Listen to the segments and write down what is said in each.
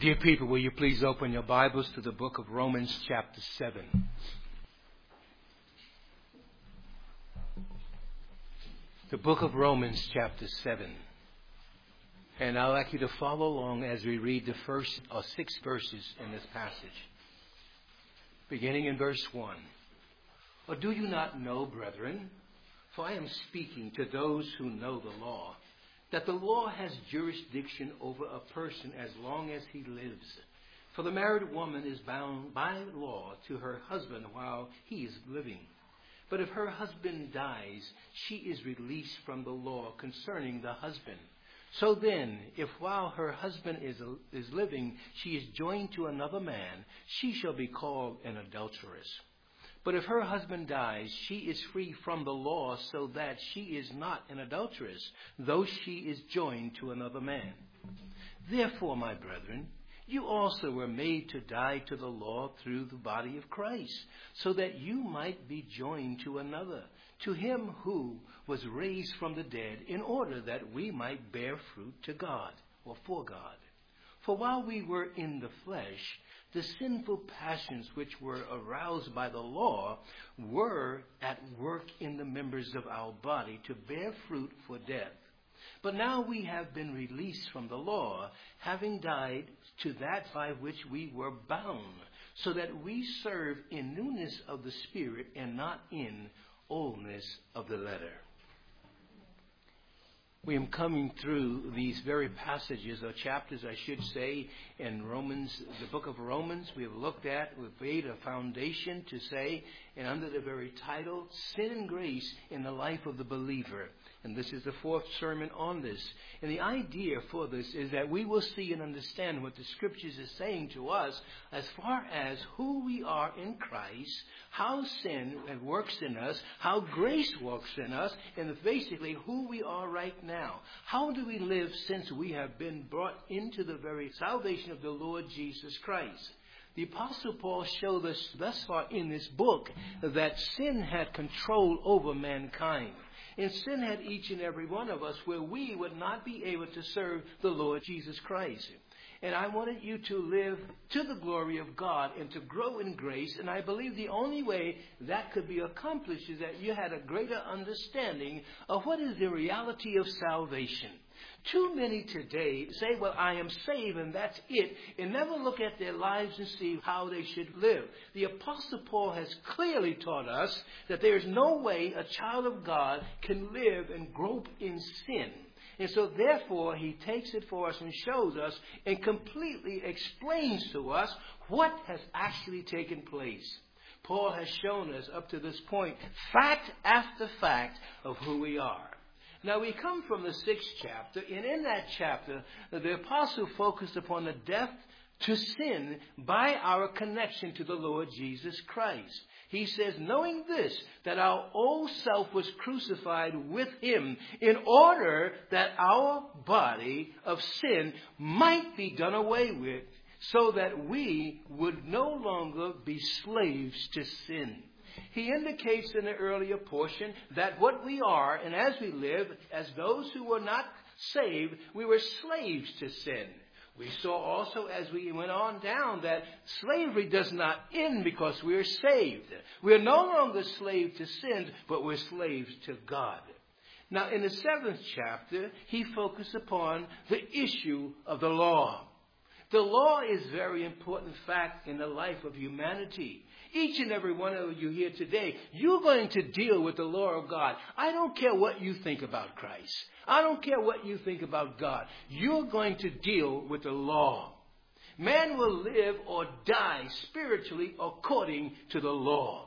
Dear people, will you please open your Bibles to the book of Romans chapter 7. The book of Romans chapter 7. And I'd like you to follow along as we read the first 6 verses in this passage. Beginning in verse 1. Or do you not know, brethren, for I am speaking to those who know the law, that the law has jurisdiction over a person as long as he lives. For the married woman is bound by law to her husband while he is living. But if her husband dies, she is released from the law concerning the husband. So then, if while her husband is living, she is joined to another man, she shall be called an adulteress. But if her husband dies, she is free from the law, so that she is not an adulteress, though she is joined to another man. Therefore, my brethren, you also were made to die to the law through the body of Christ, so that you might be joined to another, to him who was raised from the dead, in order that we might bear fruit to God, or for God. For while we were in the flesh, the sinful passions which were aroused by the law were at work in the members of our body to bear fruit for death. But now we have been released from the law, having died to that by which we were bound, so that we serve in newness of the Spirit and not in oldness of the letter. We am coming through these very passages, or chapters, I should say, in Romans, the book of Romans. We have looked at, we've laid a foundation to say, and under the very title, Sin and Grace in the Life of the Believer. And this is the 4th sermon on this. And the idea for this is that we will see and understand what the Scriptures is saying to us as far as who we are in Christ, how sin works in us, how grace works in us, and basically who we are right now. How do we live since we have been brought into the very salvation of the Lord Jesus Christ? The Apostle Paul showed us thus far in this book that sin had control over mankind. And sin had each and every one of us where we would not be able to serve the Lord Jesus Christ. And I wanted you to live to the glory of God and to grow in grace. And I believe the only way that could be accomplished is that you had a greater understanding of what is the reality of salvation. Too many today say, well, I am saved and that's it, and never look at their lives and see how they should live. The Apostle Paul has clearly taught us that there is no way a child of God can live and grope in sin. And so therefore he takes it for us and shows us and completely explains to us what has actually taken place. Paul has shown us up to this point fact after fact of who we are. Now we come from the 6th chapter, and in that chapter, the apostle focused upon the death to sin by our connection to the Lord Jesus Christ. He says, knowing this, that our old self was crucified with him in order that our body of sin might be done away with, so that we would no longer be slaves to sin. He indicates in the earlier portion that what we are, and as we live, as those who were not saved, we were slaves to sin. We saw also as we went on down that slavery does not end because we are saved. We are no longer slaves to sin, but we're slaves to God. Now in the 7th chapter, he focused upon the issue of the law. The law is a very important fact in the life of humanity. Each and every one of you here today, you're going to deal with the law of God. I don't care what you think about Christ. I don't care what you think about God. You're going to deal with the law. Man will live or die spiritually according to the law.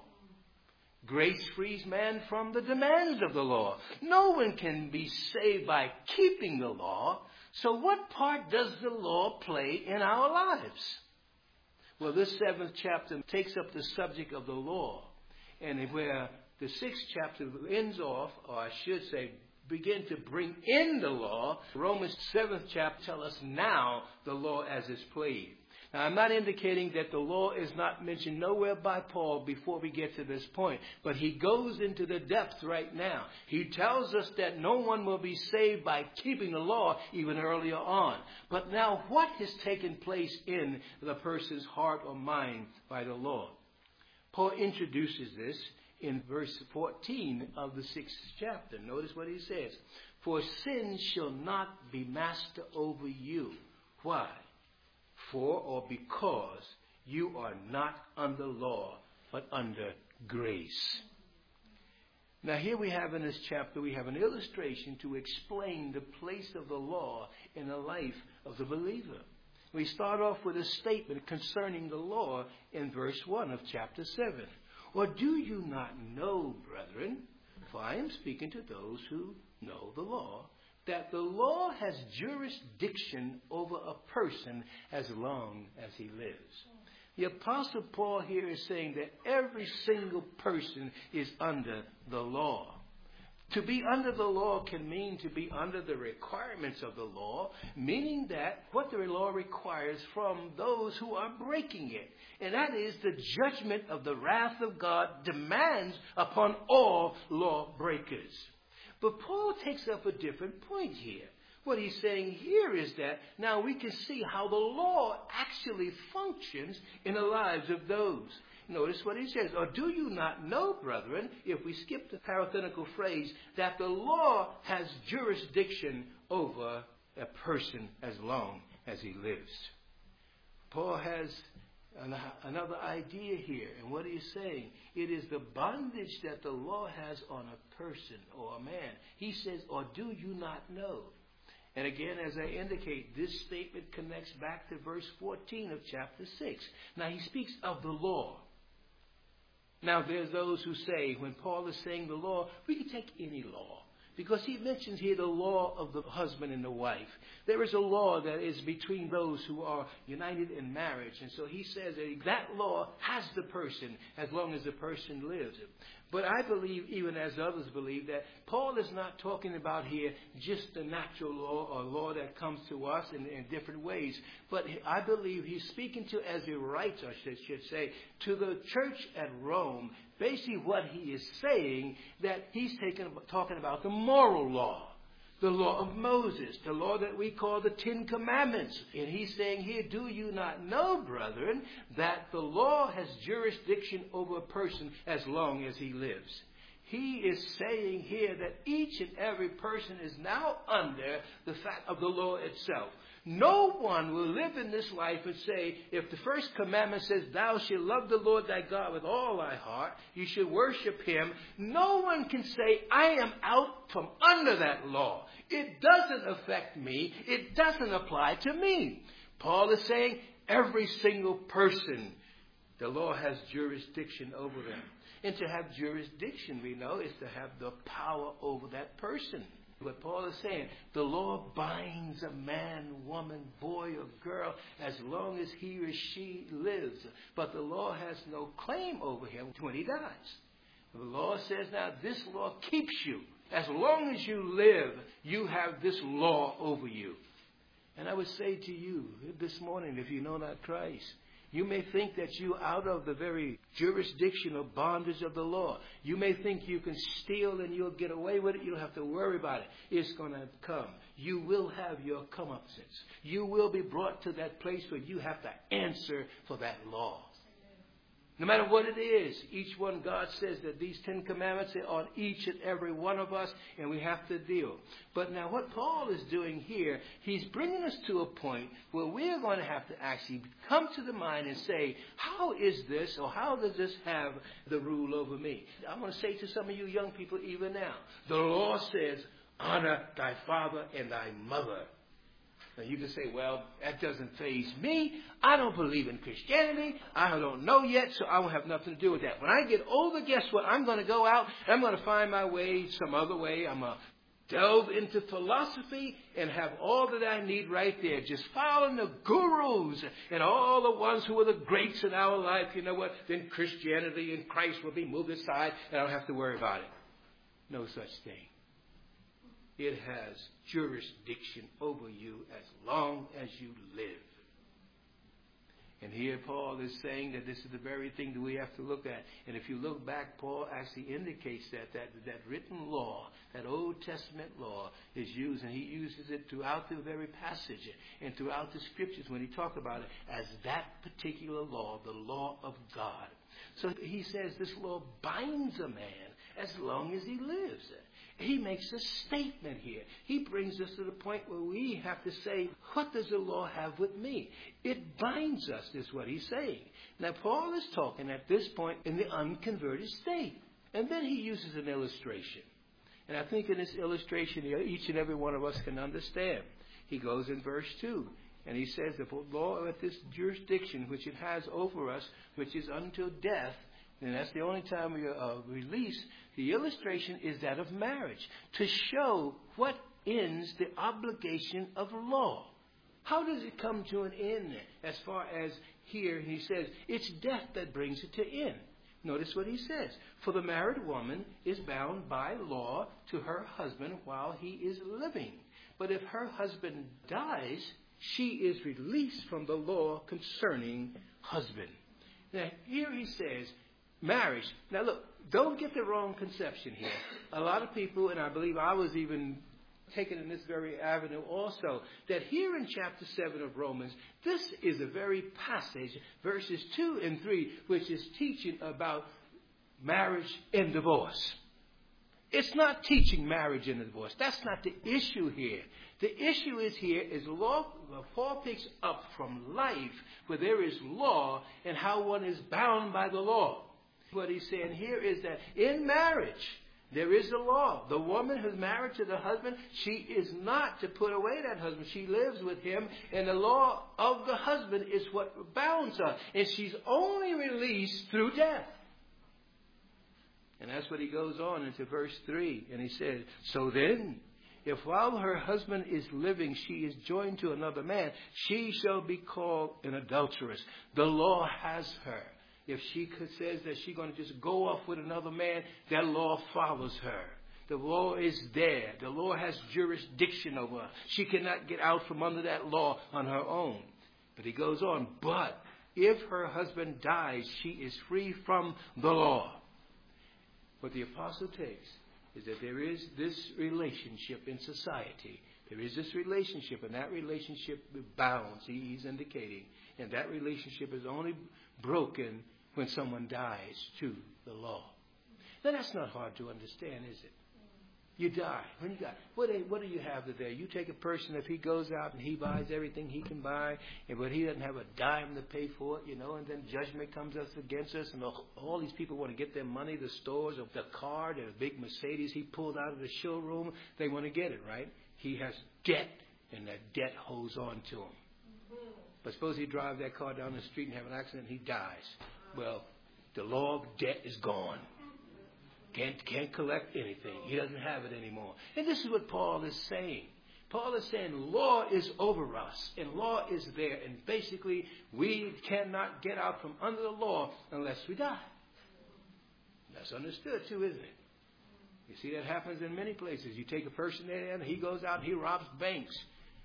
Grace frees man from the demands of the law. No one can be saved by keeping the law. So what part does the law play in our lives? Well, this 7th chapter takes up the subject of the law. And where the 6th chapter ends off, or I should say begin to bring in the law. Romans 7th chapter tells us now the law as is played. Now, I'm not indicating that the law is not mentioned nowhere by Paul before we get to this point. But he goes into the depths right now. He tells us that no one will be saved by keeping the law even earlier on. But now what has taken place in the person's heart or mind by the law? Paul introduces this in verse 14 of the 6th chapter. Notice what he says. For sin shall not be master over you. Why? For or because you are not under law, but under grace. Now here we have in this chapter, we have an illustration to explain the place of the law in the life of the believer. We start off with a statement concerning the law in verse 1 of chapter 7. Or do you not know, brethren, for I am speaking to those who know the law, that the law has jurisdiction over a person as long as he lives. The Apostle Paul here is saying that every single person is under the law. To be under the law can mean to be under the requirements of the law, meaning that what the law requires from those who are breaking it. And that is the judgment of the wrath of God demands upon all law breakers. But Paul takes up a different point here. What he's saying here is that now we can see how the law actually functions in the lives of those. Notice what he says. Or do you not know, brethren, if we skip the parenthetical phrase, that the law has jurisdiction over a person as long as he lives? Paul has another idea here. And what he's saying, it is the bondage that the law has on a person or a man. He says, or do you not know? And again, as I indicate, this statement connects back to verse 14 of chapter 6. Now, he speaks of the law. Now, there's those who say, when Paul is saying the law, we can take any law. Because he mentions here the law of the husband and the wife. There is a law that is between those who are united in marriage. And so he says that law has the person as long as the person lives. But I believe, even as others believe, that Paul is not talking about here just the natural law or law that comes to us in different ways. But I believe he's speaking to, as he writes, I should say, to the church at Rome. Basically what he is saying, that he's talking about the moral law. The law of Moses, the law that we call the Ten Commandments. And he's saying here, do you not know, brethren, that the law has jurisdiction over a person as long as he lives? He is saying here that each and every person is now under the fact of the law itself. No one will live in this life and say, if the first commandment says, thou shalt love the Lord thy God with all thy heart, you should worship him. No one can say, I am out from under that law. It doesn't affect me. It doesn't apply to me. Paul is saying, every single person, the law has jurisdiction over them. And to have jurisdiction, we know, is to have the power over that person. What Paul is saying, the law binds a man, woman, boy, or girl as long as he or she lives. But the law has no claim over him when he dies. The law says now this law keeps you. As long as you live, you have this law over you. And I would say to you this morning, if you know not Christ, you may think that you're out of the very jurisdiction or bondage of the law. You may think you can steal and you'll get away with it. You don't have to worry about it. It's going to come. You will have your comeuppance. You will be brought to that place where you have to answer for that law. No matter what it is, each one, God says that these 10 commandments are on each and every one of us, and we have to deal. But now what Paul is doing here, he's bringing us to a point where we're going to have to actually come to the mind and say, how is this, or how does this have the rule over me? I want to say to some of you young people even now, the law says, honor thy father and thy mother. Now you can say, well, that doesn't faze me. I don't believe in Christianity. I don't know yet, so I won't have nothing to do with that. When I get older, guess what? I'm going to go out and I'm going to find my way some other way. I'm going to delve into philosophy and have all that I need right there. Just following the gurus and all the ones who are the greats in our life. You know what? Then Christianity and Christ will be moved aside and I don't have to worry about it. No such thing. it has jurisdiction over you as long as you live. And here Paul is saying that this is the very thing that we have to look at. And if you look back, Paul actually indicates that written law, that Old Testament law is used, and he uses it throughout the very passage and throughout the scriptures when he talks about it as that particular law, the law of God. So he says this law binds a man as long as he lives. He makes a statement here. He brings us to the point where we have to say, what does the law have with me? It binds us, is what he's saying. Now, Paul is talking at this point in the unconverted state. And then he uses an illustration. And I think in this illustration, each and every one of us can understand. He goes in verse 2. And he says, the law of this jurisdiction which it has over us, which is until death, and that's the only time we are released. The illustration is that of marriage, to show what ends the obligation of law. How does it come to an end as far as here he says, it's death that brings it to end. Notice what he says. For the married woman is bound by law to her husband while he is living. But if her husband dies, she is released from the law concerning husband. Now, here he says, marriage. Now, look, don't get the wrong conception here. A lot of people, and I believe I was even taken in this very avenue also, that here in chapter 7 of Romans, this is a very passage, verses 2 and 3, which is teaching about marriage and divorce. It's not teaching marriage and divorce. That's not the issue here. The issue is law. Paul picks up from life where there is law and how one is bound by the law. What he's saying here is that in marriage, there is a law. The woman who's married to the husband, she is not to put away that husband. She lives with him, and the law of the husband is what bounds her. And she's only released through death. And that's what he goes on into verse 3. And he says, so then, if while her husband is living, she is joined to another man, she shall be called an adulteress. The law has her. If she says that she's going to just go off with another man, that law follows her. The law is there. The law has jurisdiction over her. She cannot get out from under that law on her own. But he goes on, but if her husband dies, she is free from the law. What the apostle takes is that there is this relationship in society. There is this relationship, and that relationship bounds, he's indicating. And that relationship is only broken when someone dies to the law. Now, that's not hard to understand, is it? You die. When you die, what do you have today? You take a person, if he goes out and he buys everything he can buy, but he doesn't have a dime to pay for it, and then judgment comes against us, and all these people want to get their money, the stores, of the car, the big Mercedes he pulled out of the showroom, they want to get it, right? He has debt, and that debt holds on to him. But suppose he drives that car down the street and have an accident and he dies. Well, the law of debt is gone. Can't collect anything. He doesn't have it anymore. And this is what Paul is saying. Paul is saying law is over us and law is there. And basically, we cannot get out from under the law unless we die. That's understood too, isn't it? You see, that happens in many places. You take a person there and he goes out and he robs banks.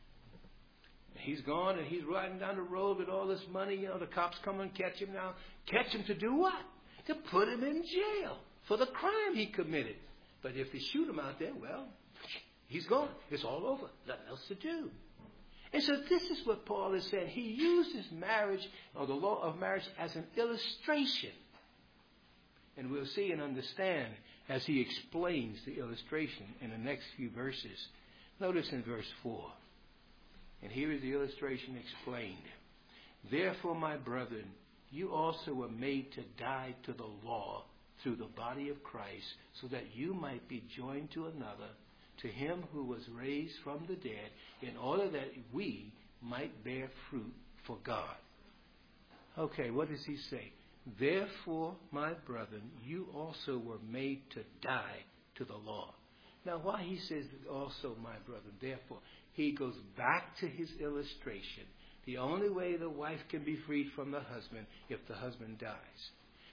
He's gone and he's riding down the road with all this money. The cops come and catch him now. Catch him to do what? To put him in jail for the crime he committed. But if they shoot him out there, well, he's gone. It's all over. Nothing else to do. And so this is what Paul is saying. He uses marriage, or the law of marriage, as an illustration. And we'll see and understand as he explains the illustration in the next few verses. Notice in verse 4. And here is the illustration explained. Therefore, my brethren, you also were made to die to the law through the body of Christ, so that you might be joined to another, to him who was raised from the dead, in order that we might bear fruit for God. Okay, what does he say? Therefore, my brethren, you also were made to die to the law. Now, why he says also, my brethren, therefore, he goes back to his illustration. The only way the wife can be freed from the husband if the husband dies.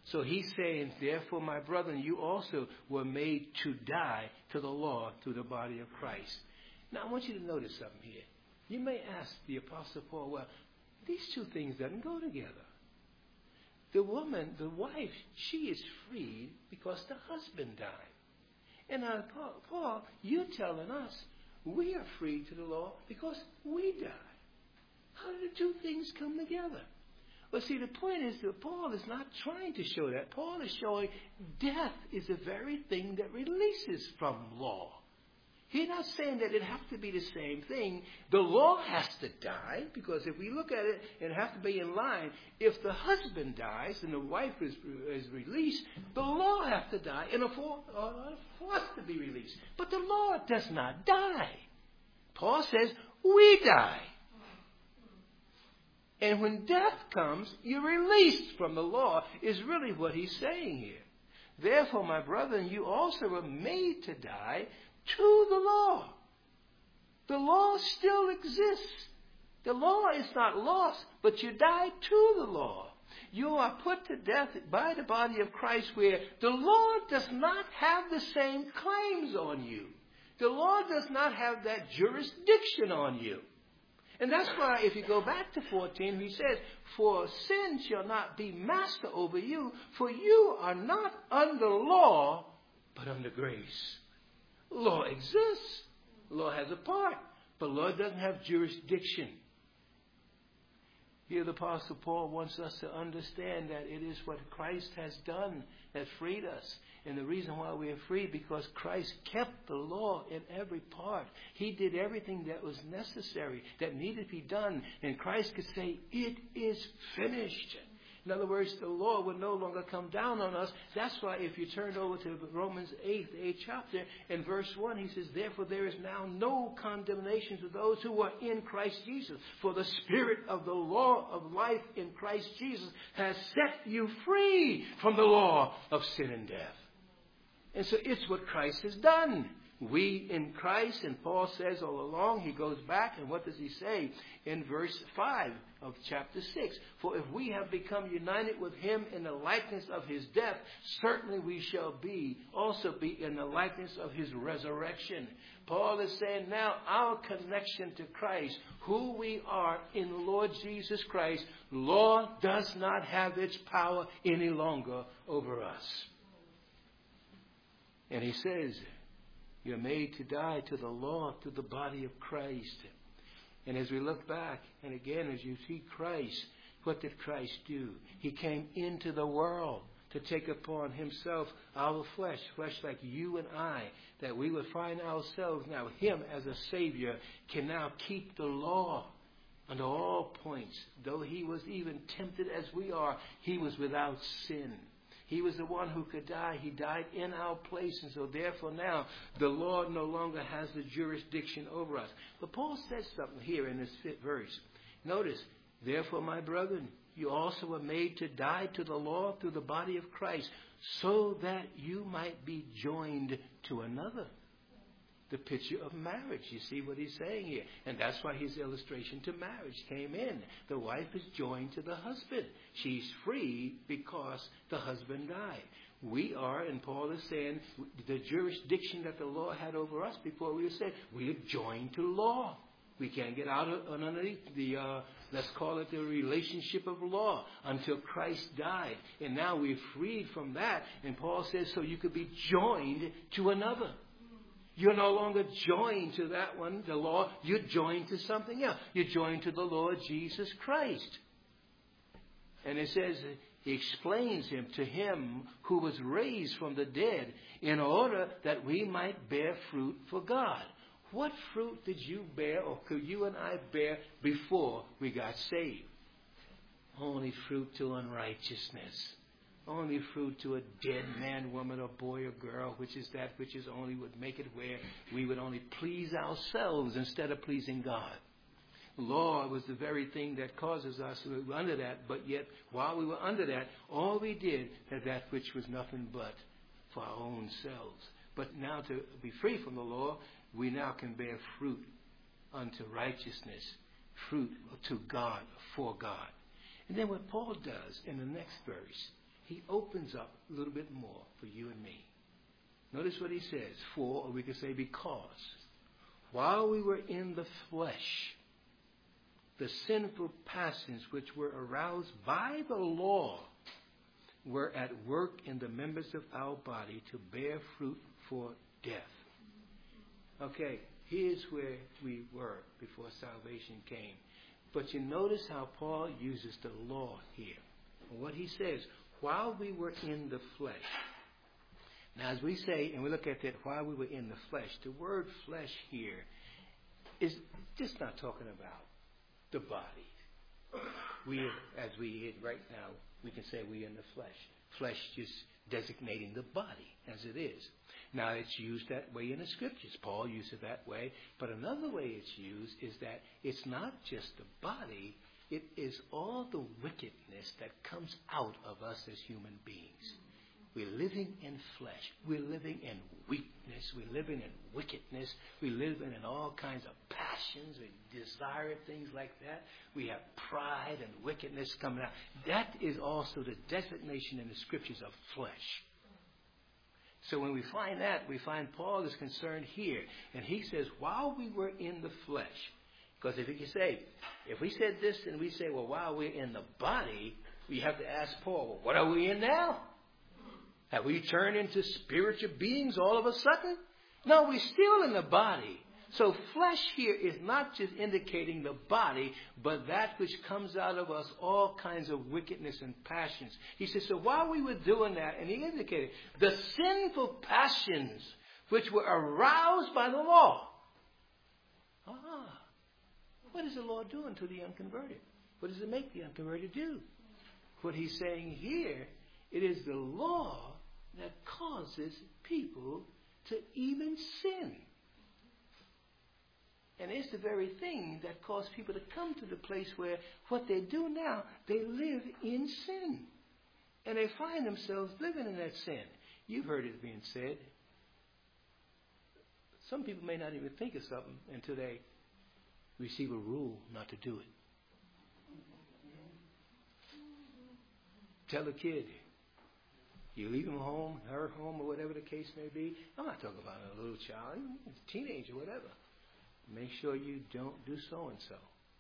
So he's saying, therefore, my brethren, you also were made to die to the law through the body of Christ. Now, I want you to notice something here. You may ask the Apostle Paul, well, these two things doesn't go together. The woman, the wife, she is freed because the husband died. And now, Paul, you're telling us we are free to the law because we died. How do the two things come together? Well, see, the point is that Paul is not trying to show that. Paul is showing death is the very thing that releases from law. He's not saying that it has to be the same thing. The law has to die, because if we look at it, it has to be in line. If the husband dies and the wife is released, the law has to die and forced to be released. But the law does not die. Paul says, we die. And when death comes, you're released from the law, is really what he's saying here. Therefore, my brethren, you also were made to die to the law. The law still exists. The law is not lost, but you die to the law. You are put to death by the body of Christ, where the law does not have the same claims on you. The law does not have that jurisdiction on you. And that's why if you go back to 14, he says, for sin shall not be master over you, for you are not under law, but under grace. Law exists. Law has a part, but law doesn't have jurisdiction. Here the Apostle Paul wants us to understand that it is what Christ has done that freed us. And the reason why we are free, because Christ kept the law in every part. He did everything that was necessary, that needed to be done. And Christ could say, it is finished. In other words, the law would no longer come down on us. That's why if you turn over to Romans 8th chapter, in verse 1, he says, therefore there is now no condemnation to those who are in Christ Jesus. For the spirit of the law of life in Christ Jesus has set you free from the law of sin and death. And so it's what Christ has done. We in Christ, and Paul says all along, he goes back, and what does he say in verse 5 of chapter 6? For if we have become united with him in the likeness of his death, certainly we shall also be in the likeness of his resurrection. Paul is saying now our connection to Christ, who we are in the Lord Jesus Christ, law does not have its power any longer over us. And he says, you're made to die to the law through the body of Christ. And as we look back, and again, as you see Christ, what did Christ do? He came into the world to take upon himself our flesh like you and I, that we would find ourselves now, him as a Savior can now keep the law under all points. Though he was even tempted as we are, he was without sin. He was the one who could die. He died in our place. And so therefore now the law no longer has the jurisdiction over us. But Paul says something here in this fifth verse. Notice, therefore, my brethren, you also were made to die to the law through the body of Christ, so that you might be joined to another. The picture of marriage. You see what he's saying here. And that's why his illustration to marriage came in. The wife is joined to the husband. She's free because the husband died. We are, and Paul is saying, the jurisdiction that the law had over us before we were saved, we are joined to law. We can't get out of underneath the, let's call it the relationship of law until Christ died. And now we're freed from that. And Paul says, so you could be joined to another. You're no longer joined to that one, the law. You're joined to something else. You're joined to the Lord Jesus Christ. And it says, he explains him to him who was raised from the dead in order that we might bear fruit for God. What fruit did you bear, or could you and I bear before we got saved? Only fruit to unrighteousness. Only fruit to a dead man, woman, or boy, or girl, which is that which is only would make it where we would only please ourselves instead of pleasing God. Law was the very thing that causes us to be under that, but yet while we were under that, all we did is that which was nothing but for our own selves. But now to be free from the law, we now can bear fruit unto righteousness, fruit to God, for God. And then what Paul does in the next verse, he opens up a little bit more for you and me. Notice what he says, for, or we could say because. While we were in the flesh, the sinful passions which were aroused by the law were at work in the members of our body to bear fruit for death. Okay, here's where we were before salvation came. But you notice how Paul uses the law here. And what he says, while we were in the flesh. Now, as we say, and we look at that, while we were in the flesh, the word flesh here is just not talking about the body. We, as we right now, we can say we're in the flesh. Flesh just designating the body as it is. Now, it's used that way in the scriptures. Paul used it that way. But another way it's used is that it's not just the body. It is all the wickedness that comes out of us as human beings. We're living in flesh. We're living in weakness. We're living in wickedness. We're living in all kinds of passions. We desire things like that. We have pride and wickedness coming out. That is also the designation in the scriptures of flesh. So when we find that, we find Paul is concerned here. And he says, while we were in the flesh, because if you say, if we said this and we say, well, while we're in the body, we have to ask Paul, well, what are we in now? Have we turned into spiritual beings all of a sudden? No, we're still in the body. So flesh here is not just indicating the body, but that which comes out of us, all kinds of wickedness and passions. He says, so while we were doing that, and he indicated, the sinful passions which were aroused by the law. What is the law doing to the unconverted? What does it make the unconverted do? What he's saying here, it is the law that causes people to even sin. And it's the very thing that caused people to come to the place where what they do now, they live in sin. And they find themselves living in that sin. You've heard it being said. Some people may not even think of something until they receive a rule not to do it. Tell a kid, you leave him home, her home, or whatever the case may be. I'm not talking about a little child, a teenager, whatever. Make sure you don't do so-and-so.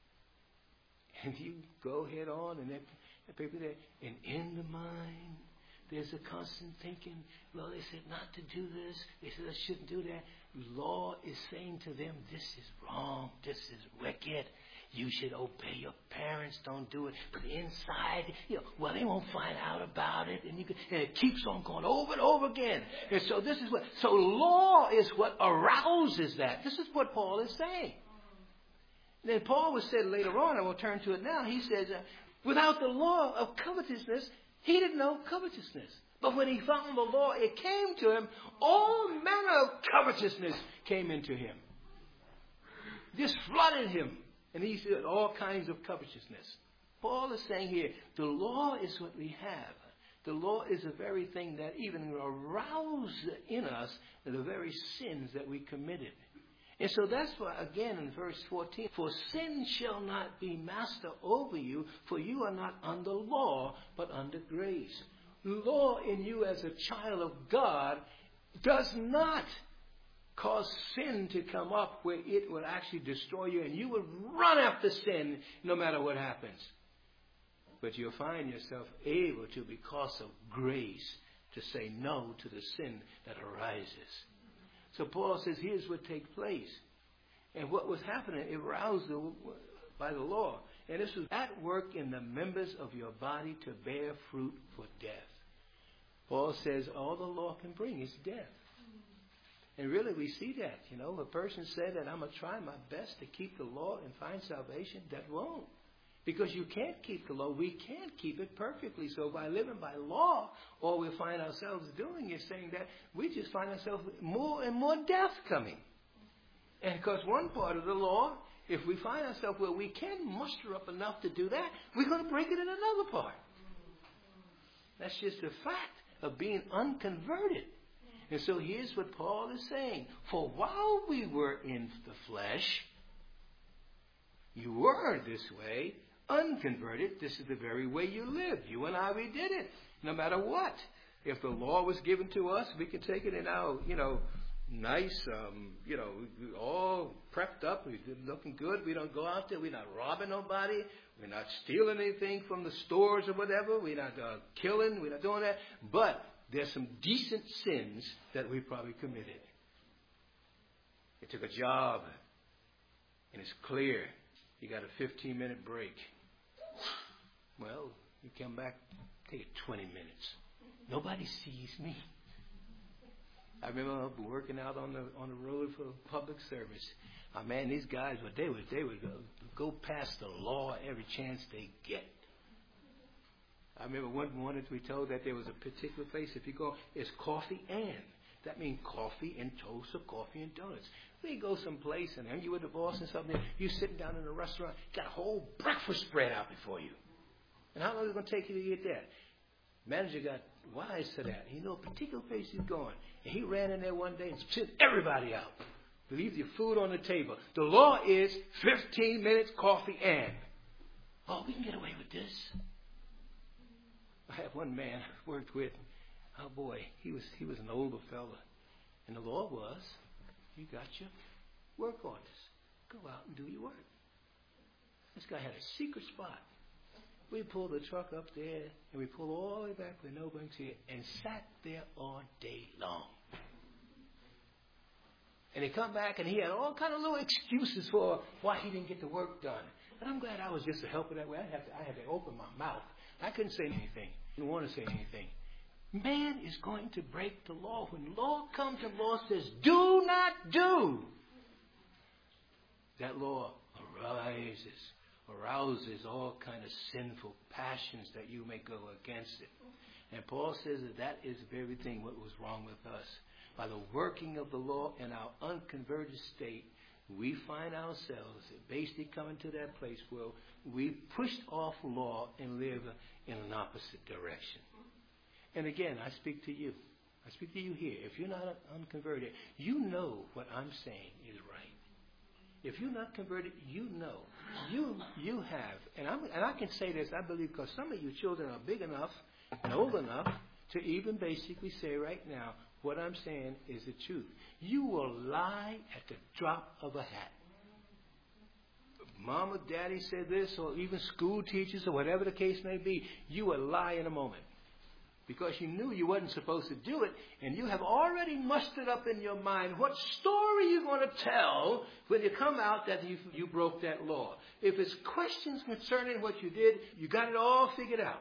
And you go head on, and that paper there, and in the mind, there's a constant thinking, well, they said not to do this. They said I shouldn't do that. Law is saying to them, this is wrong. This is wicked. You should obey your parents. Don't do it. But inside, well, they won't find out about it. And it keeps on going over and over again. And so this is so law is what arouses that. This is what Paul is saying. Then Paul was said later on, and we'll turn to it now. He says, without the law of covetousness, he didn't know covetousness. But when he found the law, it came to him. All manner of covetousness came into him. This flooded him. And he said all kinds of covetousness. Paul is saying here, the law is what we have. The law is the very thing that even aroused in us the very sins that we committed. And so that's why, again, in verse 14, for sin shall not be master over you, for you are not under law, but under grace. Law in you as a child of God does not cause sin to come up where it will actually destroy you, and you will run after sin no matter what happens. But you'll find yourself able to, because of grace, to say no to the sin that arises. So Paul says, here's what takes place. And what was happening, it aroused by the law. And this was at work in the members of your body to bear fruit for death. Paul says all the law can bring is death. And really we see that, a person said that I'm going to try my best to keep the law and find salvation. That won't. Because you can't keep the law. We can't keep it perfectly. So by living by law, all we find ourselves doing is saying that we just find ourselves more and more death coming. And because one part of the law, if we find ourselves where we can muster up enough to do that, we're going to break it in another part. That's just a fact of being unconverted. And so here's what Paul is saying. For while we were in the flesh, you were this way, unconverted, this is the very way you live. You and I, we did it, no matter what. If the law was given to us, we could take it in our, nice, all prepped up. We're looking good. We don't go out there. We're not robbing nobody. We're not stealing anything from the stores or whatever. We're not killing. We're not doing that. But there's some decent sins that we probably committed. You took a job, and it's clear. You got a 15-minute break. Well, you come back, take it 20 minutes. Nobody sees me. I remember working out on the road for public service. Man, these guys, they would go past the law every chance they get. I remember one morning we told that there was a particular place, if you go, it's coffee and. That means coffee and toast or coffee and donuts. We go someplace and then you with the boss and something, you sitting down in a restaurant, got a whole breakfast spread out before you. And how long is it going to take you to get that? Manager got wise to that. He knew a particular place he's going. And he ran in there one day and sent everybody out. Leave your food on the table. The law is 15 minutes coffee and. Oh, we can get away with this. I had one man I worked with. Oh boy, he was an older fella. And the law was, you got your work orders. Go out and do your work. This guy had a secret spot. We pulled the truck up there, and we pulled all the way back where nobody could see it, and sat there all day long. And he come back, and he had all kind of little excuses for why he didn't get the work done. And I'm glad I was just a helper that way. I had to open my mouth. I couldn't say anything. I didn't want to say anything. Man is going to break the law. When law comes, the law says, do not do. That law arouses all kind of sinful passions that you may go against it. And Paul says that is the very thing what was wrong with us. By the working of the law in our unconverted state, we find ourselves basically coming to that place where we pushed off law and live in an opposite direction. And again, I speak to you. I speak to you here. If you're not unconverted, you know what I'm saying is right. If you're not converted, you know. You have. And I can say this, I believe, because some of you children are big enough and old enough to even basically say right now, what I'm saying is the truth. You will lie at the drop of a hat. Mom or daddy said this, or even school teachers, or whatever the case may be, you will lie in a moment. Because you knew you wasn't supposed to do it, and you have already mustered up in your mind what story you're going to tell when you come out that you broke that law. If it's questions concerning what you did, you got it all figured out.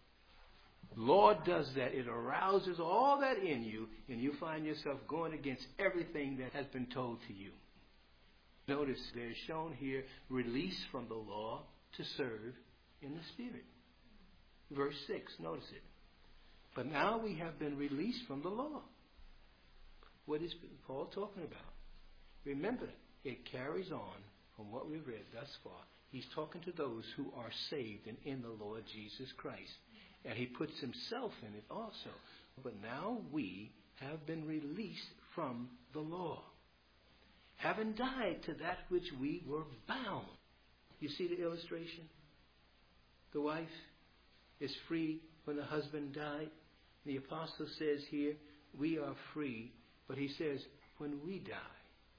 Lord does that. It arouses all that in you, and you find yourself going against everything that has been told to you. Notice there's shown here, release from the law to serve in the Spirit. Verse 6, notice it. But now we have been released from the law. What is Paul talking about? Remember, it carries on from what we've read thus far. He's talking to those who are saved and in the Lord Jesus Christ. And he puts himself in it also. But now we have been released from the law, having died to that which we were bound. You see the illustration? The wife is free when the husband died. The apostle says here, we are free, but he says, when we die.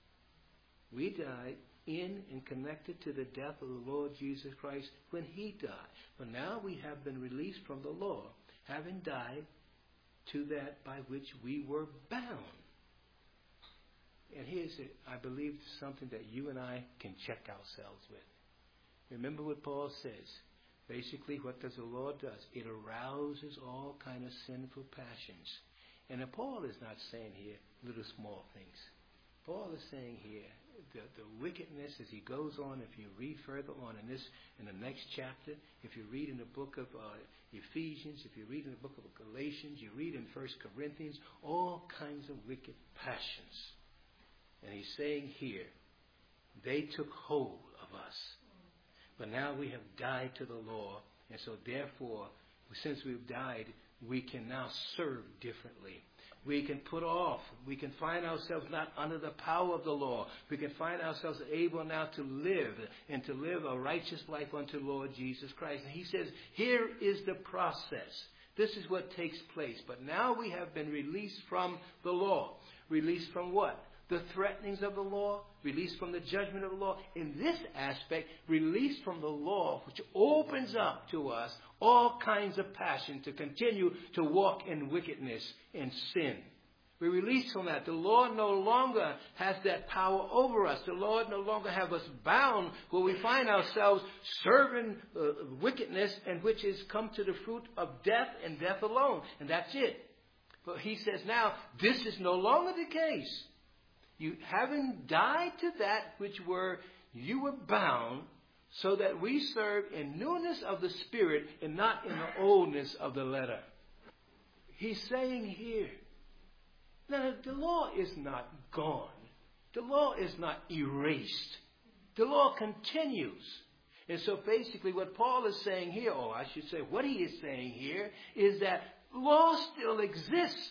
We died in and connected to the death of the Lord Jesus Christ when he died. But now we have been released from the law, having died to that by which we were bound. And here's it, I believe, something that you and I can check ourselves with. Remember what Paul says. Basically, what does the law do? It arouses all kind of sinful passions. And Paul is not saying here little small things. Paul is saying here the wickedness as he goes on. If you read further on in the next chapter, if you read in the book of Ephesians, if you read in the book of Galatians, you read in 1 Corinthians, all kinds of wicked passions. And he's saying here, they took hold of us. But now we have died to the law, and so therefore since we've died, we can now serve differently. We can put off. We can find ourselves not under the power of the law. We can find ourselves able now to live and to live a righteous life unto Lord Jesus Christ. And he says, here is the process. This is what takes place. But now we have been released from the law. Released from what? The threatenings of the law. Released from the judgment of the law. In this aspect, released from the law, which opens up to us all kinds of passion to continue to walk in wickedness and sin. We're released from that. The Lord no longer has that power over us. The Lord no longer has us bound where we find ourselves serving wickedness, and which has come to the fruit of death and death alone. And that's it. But he says now, this is no longer the case. You having died to that which you were bound, so that we serve in newness of the Spirit and not in the oldness of the letter. He's saying here, now the law is not gone. The law is not erased. The law continues. And so basically what Paul is saying here, or I should say what he is saying here, is that law still exists.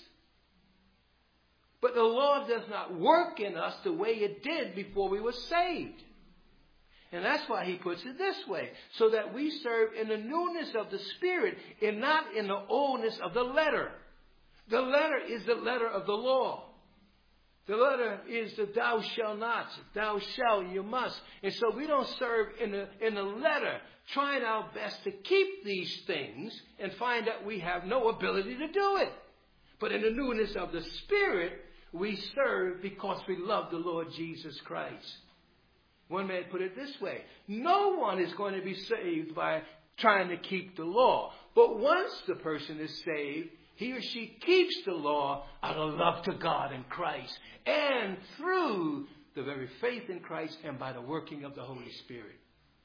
But the law does not work in us the way it did before we were saved. And that's why he puts it this way, so that we serve in the newness of the Spirit and not in the oldness of the letter. The letter is the letter of the law. The letter is the thou shalt not, thou shalt, you must. And so we don't serve in the letter, trying our best to keep these things and find that we have no ability to do it. But in the newness of the Spirit, we serve because we love the Lord Jesus Christ. One man put it this way: no one is going to be saved by trying to keep the law. But once the person is saved, he or she keeps the law out of love to God and Christ, and through the very faith in Christ and by the working of the Holy Spirit.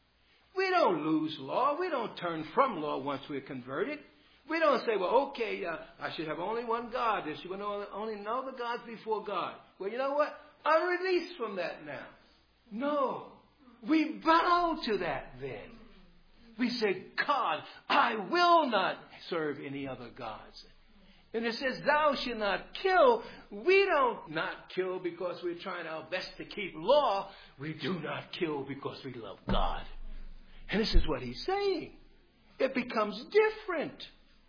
We don't lose law. We don't turn from law once we're converted. We don't say, well, okay, I should have only one God. I should only know the gods before God. Well, you know what? I'm released from that now. No. We bow to that then. We say, God, I will not serve any other gods. And it says, thou shalt not kill. We don't not kill because we're trying our best to keep law. We do not kill because we love God. And this is what he's saying. It becomes different.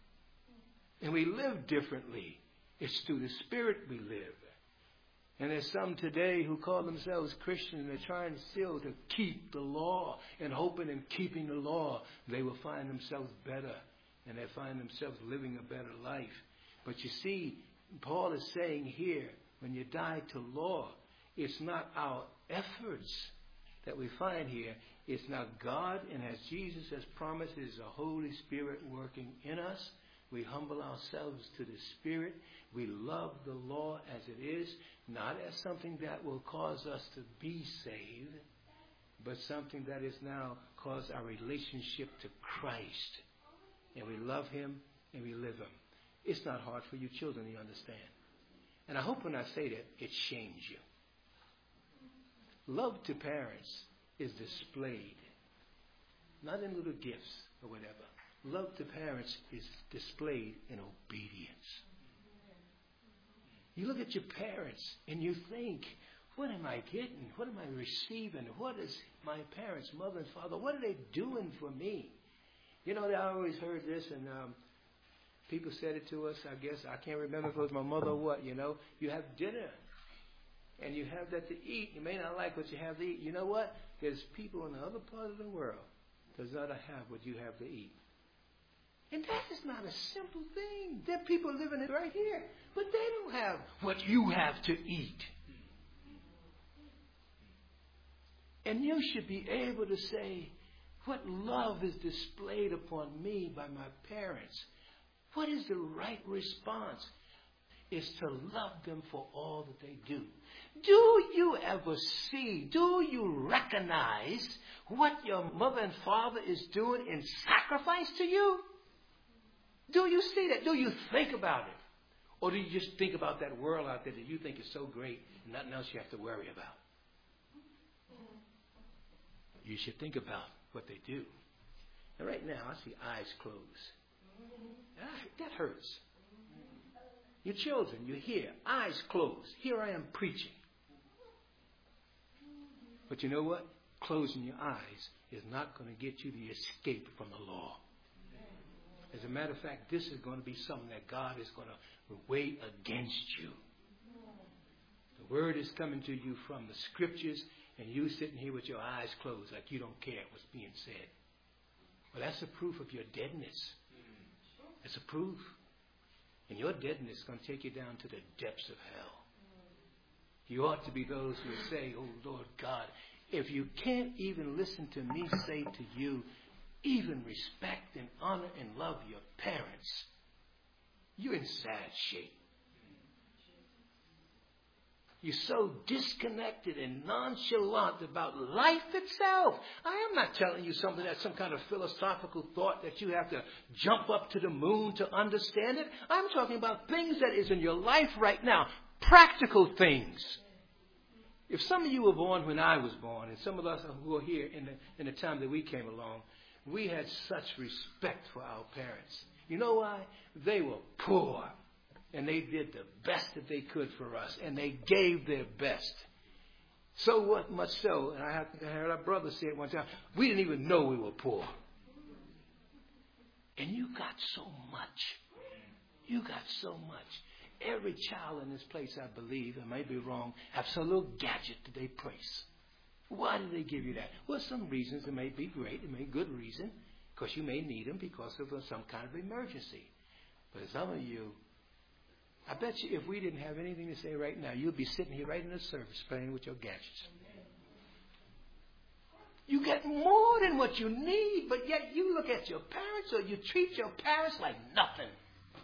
And we live differently. It's through the Spirit we live. And there's some today who call themselves Christian, and they're trying still to keep the law, and hoping in keeping the law they will find themselves better, and they find themselves living a better life. But you see, Paul is saying here, when you die to law, it's not our efforts that we find here. It's not God, and as Jesus has promised, it is the Holy Spirit working in us. We humble ourselves to the Spirit. We love the law as it is, not as something that will cause us to be saved, but something that is now cause our relationship to Christ. And we love him and we live him. It's not hard for you children to understand. And I hope when I say that, it shames you. Love to parents is displayed, not in little gifts or whatever. Love to parents is displayed in obedience. You look at your parents and you think, what am I getting? What am I receiving? What is my parents, mother and father, what are they doing for me? You know, I always heard this, and people said it to us, I guess. I can't remember if it was my mother or what, you know. You have dinner, and you have that to eat. You may not like what you have to eat. You know what? There's people in the other part of the world that does not have what you have to eat. And that is not a simple thing. There are people living it right here, but they don't have what you have to eat. And you should be able to say, what love is displayed upon me by my parents? What is the right response? Is to love them for all that they do. Do you ever see, do you recognize what your mother and father is doing in sacrifice to you? Do you see that? Do you think about it? Or do you just think about that world out there that you think is so great and nothing else you have to worry about? You should think about what they do. And right now, I see eyes closed. That hurts. Your children, you're here, eyes closed. Here I am preaching. But you know what? Closing your eyes is not going to get you the escape from the law. As a matter of fact, this is going to be something that God is going to weigh against you. The word is coming to you from the scriptures, and you sitting here with your eyes closed like you don't care what's being said. Well, that's a proof of your deadness. It's a proof. And your deadness is going to take you down to the depths of hell. You ought to be those who say, oh, Lord God, if you can't even listen to me say to you, even respect and honor and love your parents, you're in sad shape. You're so disconnected and nonchalant about life itself. I am not telling you something that's some kind of philosophical thought that you have to jump up to the moon to understand it. I'm talking about things that is in your life right now. Practical things. If some of you were born when I was born, and some of us who are here in the time that we came along, we had such respect for our parents. You know why? They were poor. And they did the best that they could for us. And they gave their best. So much so, and I heard our brother say it one time, we didn't even know we were poor. And you got so much. You got so much. Every child in this place, I believe, I may be wrong, have some little gadget that they praise. Why do they give you that? Well, some reasons. It may be great. It may be good reason. Because you may need them because of some kind of emergency. But some of you, I bet you if we didn't have anything to say right now, you'd be sitting here right in the service playing with your gadgets. You get more than what you need, but yet you look at your parents or you treat your parents like nothing.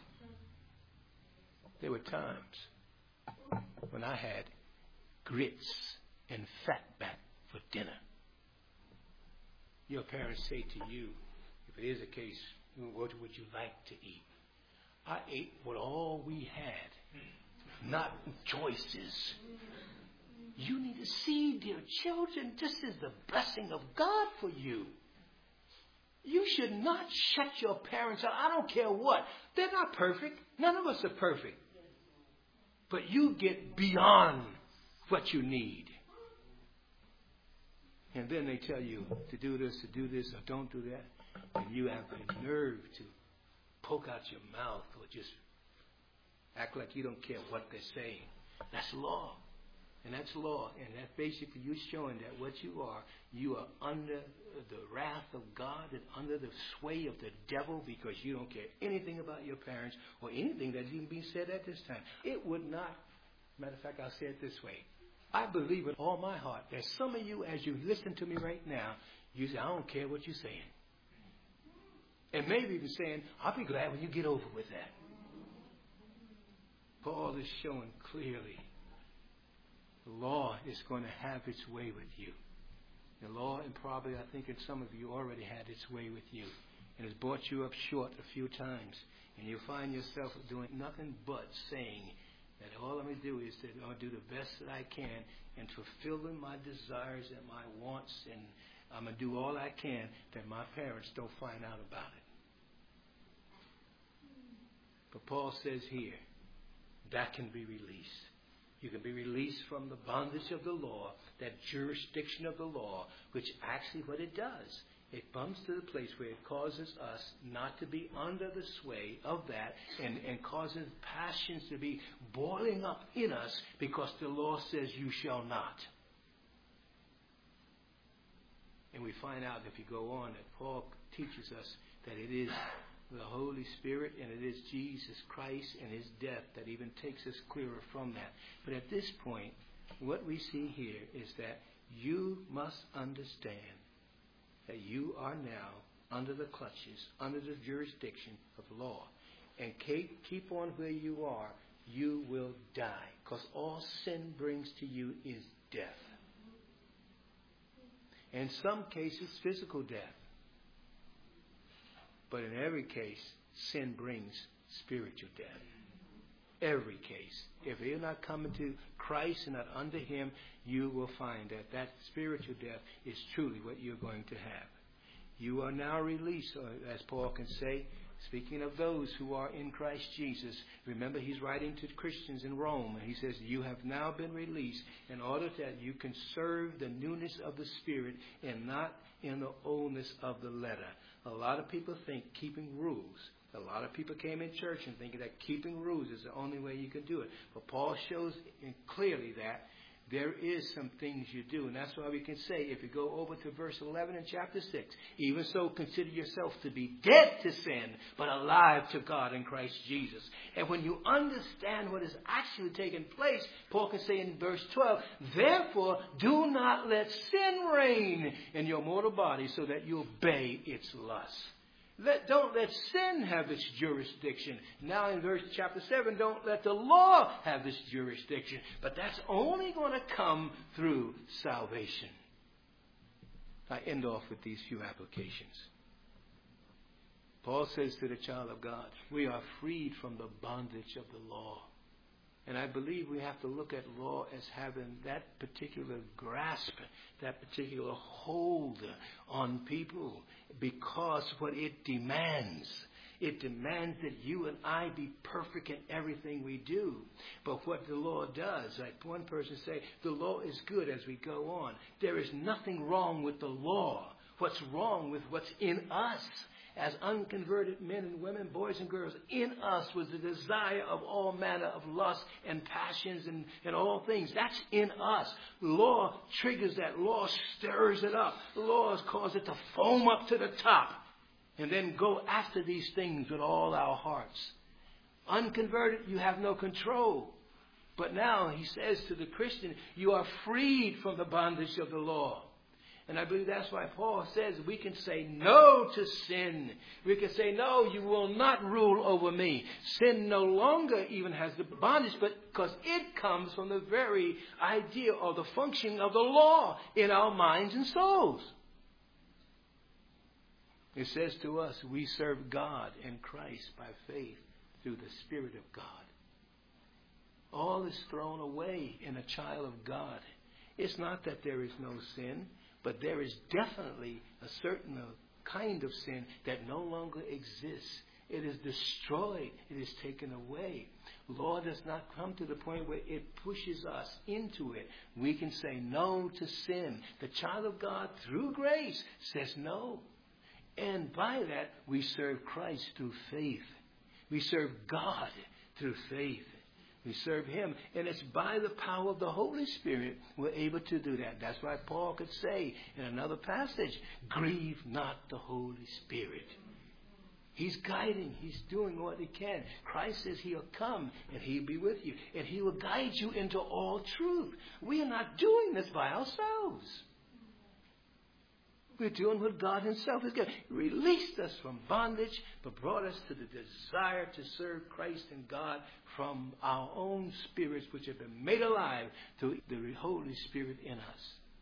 There were times when I had grits and fatback for dinner. Your parents say to you, if it is the case, what would you like to eat? I ate what all we had, not choices. You need to see, dear children, this is the blessing of God for you. You should not shut your parents out. I don't care what. They're not perfect. None of us are perfect. But you get beyond what you need. And then they tell you to do this, or don't do that. And you have the nerve to poke out your mouth or just act like you don't care what they're saying. That's law. And that's law. And that basically you're showing that what you are under the wrath of God and under the sway of the devil because you don't care anything about your parents or anything that's even being said at this time. It would not, matter of fact, I'll say it this way. I believe with all my heart that some of you, as you listen to me right now, you say, I don't care what you're saying. And maybe even saying, I'll be glad when you get over with that. Paul is showing clearly the law is going to have its way with you. The law, and probably I think that some of you already had its way with you. And has brought you up short a few times. And you'll find yourself doing nothing but saying that all I'm going to do is that I'm going to do the best that I can and fulfilling my desires and my wants, and I'm going to do all I can that my parents don't find out about it. But Paul says here, that can be released. You can be released from the bondage of the law, that jurisdiction of the law, which actually what it does, it comes to the place where it causes us not to be under the sway of that and causes passions to be boiling up in us because the law says you shall not. And we find out if you go on that Paul teaches us that it is the Holy Spirit and it is Jesus Christ and his death that even takes us clearer from that. But at this point, what we see here is that you must understand that you are now under the clutches, under the jurisdiction of law. And keep on where you are, you will die. Because all sin brings to you is death. In some cases, physical death. But in every case, sin brings spiritual death. Every case. If you're not coming to Christ and not under him, you will find that that spiritual death is truly what you're going to have. You are now released, or as Paul can say, Speaking of those who are in Christ Jesus, remember he's writing to Christians in Rome, and he says, you have now been released in order that you can serve the newness of the Spirit and not in the oldness of the letter. A lot of people think keeping rules. A lot of people came in church and thinking that keeping rules is the only way you can do it. But Paul shows clearly that there is some things you do. And that's why we can say, if you go over to verse 11 in chapter 6, even so consider yourself to be dead to sin, but alive to God in Christ Jesus. And when you understand what is actually taking place, Paul can say in verse 12, therefore do not let sin reign in your mortal body so that you obey its lusts. Don't let sin have its jurisdiction. Now in chapter 7, don't let the law have its jurisdiction. But that's only going to come through salvation. I end off with these few applications. Paul says to the child of God, we are freed from the bondage of the law. And I believe we have to look at law as having that particular grasp, that particular hold on people, because what it demands. It demands that you and I be perfect in everything we do. But what the law does, like one person say, the law is good as we go on. There is nothing wrong with the law. What's wrong with what's in us? As unconverted men and women, boys and girls, in us was the desire of all manner of lust and passions and all things. That's in us. Law triggers that. Law stirs it up. Laws cause it to foam up to the top and then go after these things with all our hearts. Unconverted, you have no control. But now he says to the Christian, you are freed from the bondage of the law. And I believe that's why Paul says we can say no to sin. We can say, no, you will not rule over me. Sin no longer even has the bondage, but because it comes from the very idea or the function of the law in our minds and souls. It says to us, we serve God in Christ by faith through the Spirit of God. All is thrown away in a child of God. It's not that there is no sin. But there is definitely a certain kind of sin that no longer exists. It is destroyed. It is taken away. Law does not come to the point where it pushes us into it. We can say no to sin. The child of God, through grace, says no. And by that, we serve Christ through faith. We serve God through faith. We serve Him. And it's by the power of the Holy Spirit we're able to do that. That's why Paul could say in another passage, grieve not the Holy Spirit. He's guiding. He's doing what He can. Christ says He'll come and He'll be with you. And He will guide you into all truth. We are not doing this by ourselves. We're doing what God Himself has done. He released us from bondage, but brought us to the desire to serve Christ and God from our own spirits, which have been made alive through the Holy Spirit in us.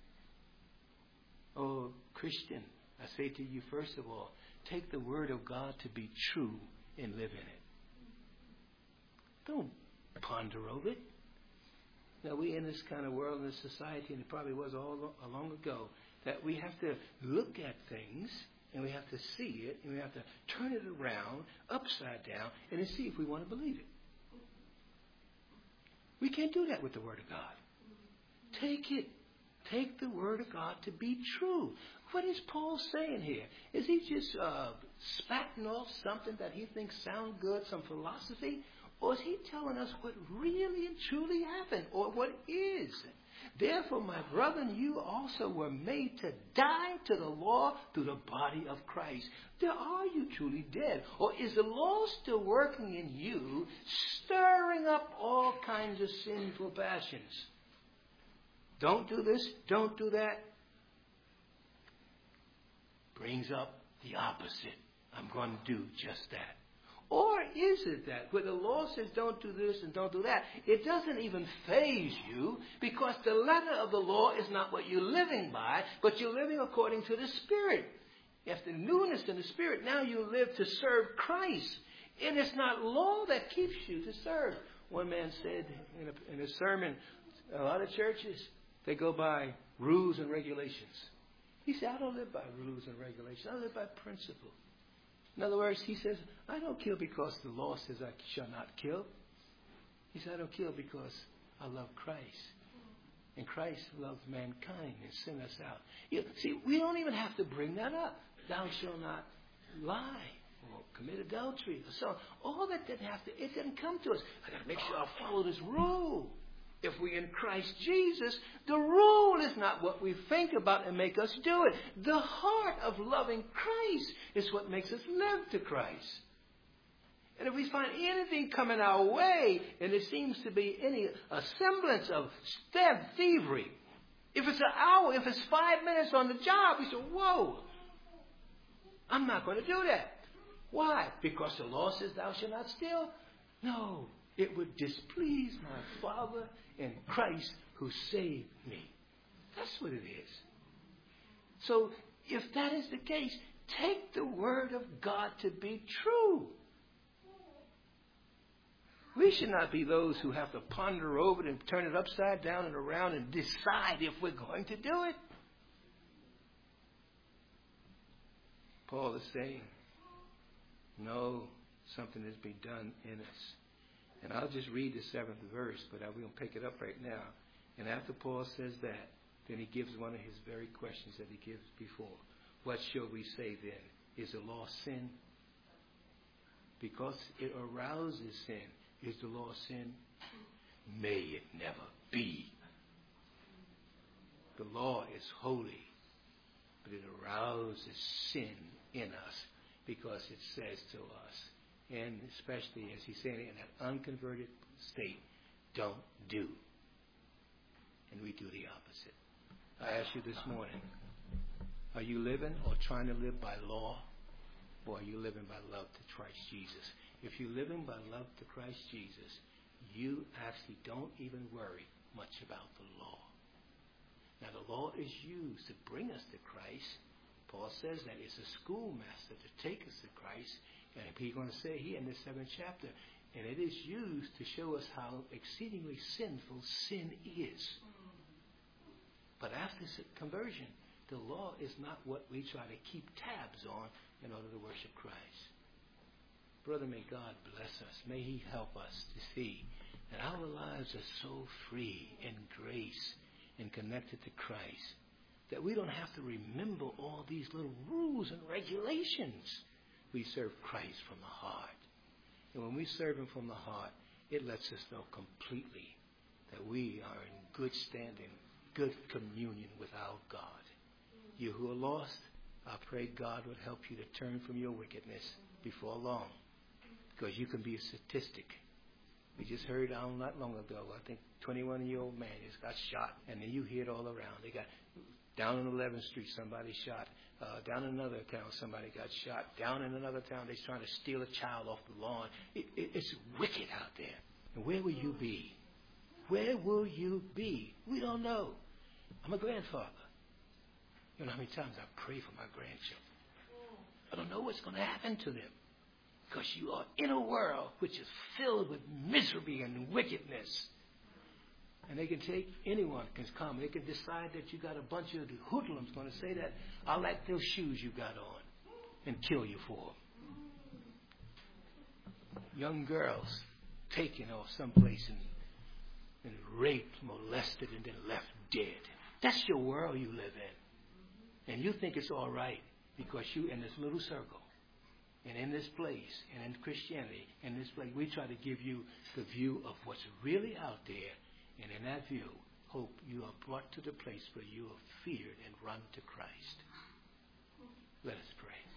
Oh, Christian, I say to you, first of all, take the Word of God to be true and live in it. Don't ponder over it. Now, we're in this kind of world, in this society, and it probably was all long ago, that we have to look at things, and we have to see it, and we have to turn it around, upside down, and then see if we want to believe it. We can't do that with the Word of God. Take it. Take the Word of God to be true. What is Paul saying here? Is he just spatting off something that he thinks sounds good, some philosophy? Or is he telling us what really and truly happened, or what is? Therefore, my brethren, you also were made to die to the law through the body of Christ. There are you truly dead? Or is the law still working in you, stirring up all kinds of sinful passions? Don't do this, don't do that. Brings up the opposite. I'm going to do just that. Or is it that where the law says don't do this and don't do that, it doesn't even faze you, because the letter of the law is not what you're living by, but you're living according to the Spirit. After newness in the Spirit, now you live to serve Christ. And it's not law that keeps you to serve. One man said in a sermon, a lot of churches, they go by rules and regulations. He said, I don't live by rules and regulations. I live by principle. In other words, he says, I don't kill because the law says I shall not kill. He said, I don't kill because I love Christ. And Christ loves mankind and sent us out. See, we don't even have to bring that up. Thou shalt not lie or commit adultery or so. All that didn't have to, it didn't come to us. I got to make sure I follow this rule. If we're in Christ Jesus, the rule is not what we think about and make us do it. The heart of loving Christ is what makes us live to Christ. And if we find anything coming our way, and there seems to be a semblance of thievery, if it's an hour, if it's 5 minutes on the job, we say, whoa, I'm not going to do that. Why? Because the law says thou shalt not steal? No, it would displease my Father in Christ who saved me. That's what it is. So if that is the case, take the word of God to be true. We should not be those who have to ponder over it and turn it upside down and around and decide if we're going to do it. Paul is saying, no, something has been done in us. And I'll just read the 7th verse, but we won't pick it up right now. And after Paul says that, then he gives one of his very questions that he gives before. What shall we say then? Is the law sin? Because it arouses sin. Is the law sin? May it never be. The law is holy, but it arouses sin in us because it says to us, and especially as he's saying in that unconverted state, don't do. And we do the opposite. I ask you this morning, are you living or trying to live by law, or are you living by love to Christ Jesus? If you're living by love to Christ Jesus, you actually don't even worry much about the law. Now, the law is used to bring us to Christ. Paul says that it's a schoolmaster to take us to Christ. And he's going to say here in this 7th chapter, and it is used to show us how exceedingly sinful sin is. But after conversion, the law is not what we try to keep tabs on in order to worship Christ. Brother, may God bless us. May he help us to see that our lives are so free in grace and connected to Christ that we don't have to remember all these little rules and regulations. We serve Christ from the heart. And when we serve him from the heart, it lets us know completely that we are in good standing, good communion with our God. You who are lost, I pray God would help you to turn from your wickedness before long. Because you can be a statistic. We just heard not long ago, I think 21-year-old man just got shot. And then you hear it all around. They got down on 11th Street, somebody shot. Down in another town, somebody got shot. Down in another town, they're trying to steal a child off the lawn. It's wicked out there. And where will you be? Where will you be? We don't know. I'm a grandfather. You know how many times I pray for my grandchildren. I don't know what's going to happen to them. Because you are in a world which is filled with misery and wickedness. And they can take, anyone can come. They can decide that you got a bunch of hoodlums going to say that, I like those shoes you got on, and kill you for them. Young girls taken off someplace and raped, molested, and then left dead. That's your world you live in. And you think it's all right because you in this little circle. And in this place, and in Christianity, in this place, we try to give you the view of what's really out there. And in that view, hope you are brought to the place where you are feared and run to Christ. Let us pray.